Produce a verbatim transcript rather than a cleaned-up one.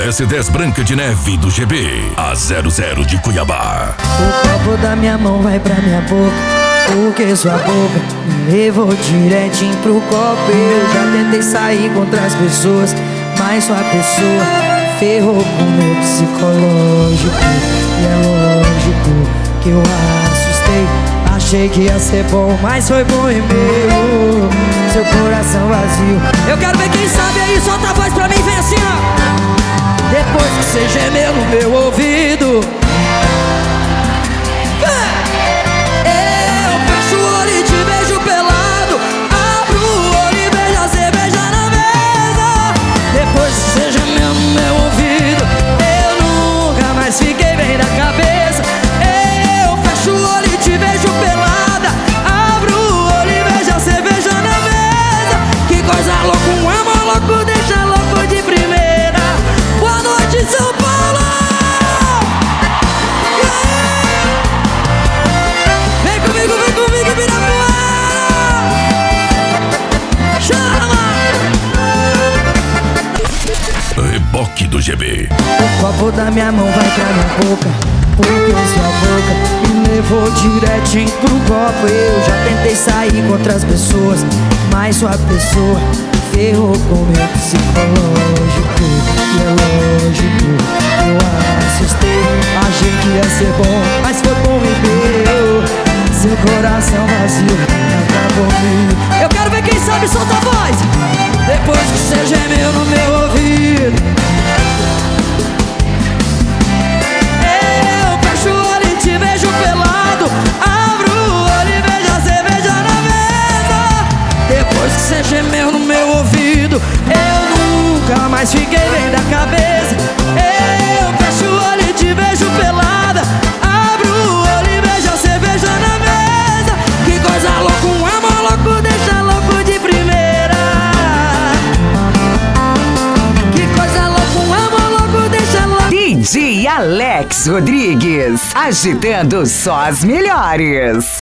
S dez Branca de Neve do G B, a zero zero de Cuiabá. O copo da minha mão vai pra minha boca, porque sua boca me levou direitinho pro copo. Eu já tentei sair com outras pessoas, mas sua pessoa ferrou com meu psicológico. E é lógico que eu assustei, achei que ia ser bom, mas foi bom e meu. Seu coração vazio. Eu quero ver quem sabe aí, solta a voz pra mim, vem assim, ó. Depois que você gemeu no meu ouvido, eu fecho o olho e te beijo pelado, abro o olho e beijo a cerveja na mesa. Depois que você gemeu no meu ouvido, eu nunca mais fiquei bem da cabeça. Eu fecho o olho e te beijo pelada, abro o olho e beijo a cerveja na mesa. Que coisa louca, um amor louco deixa louco de primeira. Boa noite, São Paulo! Vem comigo, vem comigo, Ibirapuera! Chama! Reboque do G B. O copo da minha mão vai pra minha boca, porque sua boca me levou direitinho pro copo. Eu já tentei sair com outras pessoas, mas sua pessoa ferrou com meu psicológico. E é lógico, eu assustei, achei que ia ser bom, mas foi bom e deu. Seu coração vazio acabou comigo. Eu quero ver quem sabe, solta a voz. Depois que você gemeu no meu ouvido, eu fecho o olho e te beijo pelado, abro o olho e beijo a cerveja na mesa. Depois que você gemeu no meu ouvido, eu nunca mais fiquei bem da cabeça. Eu fecho o olho e te beijo pelada, abro o olho e beijo a cerveja na mesa. Que coisa louca, um amor louco deixa louco de primeira. Que coisa louca, um amor louco deixa louco. D J Alex Rodrigues, agitando só as melhores.